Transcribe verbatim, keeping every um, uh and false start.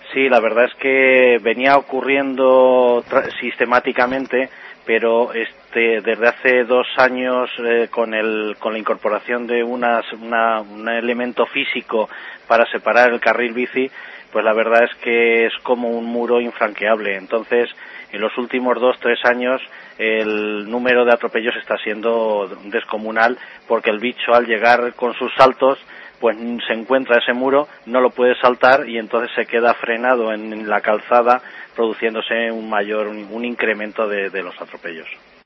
Sí, la verdad es que venía ocurriendo sistemáticamente, pero este desde hace dos años eh, con el con la incorporación de unas, una, un elemento físico para separar el carril bici, pues la verdad es que es como un muro infranqueable. Entonces, en los últimos dos, tres años, el número de atropellos está siendo descomunal, porque el bicho, al llegar con sus saltos, pues se encuentra ese muro, no lo puede saltar y entonces se queda frenado en la calzada, produciéndose un mayor, un incremento de, de los atropellos.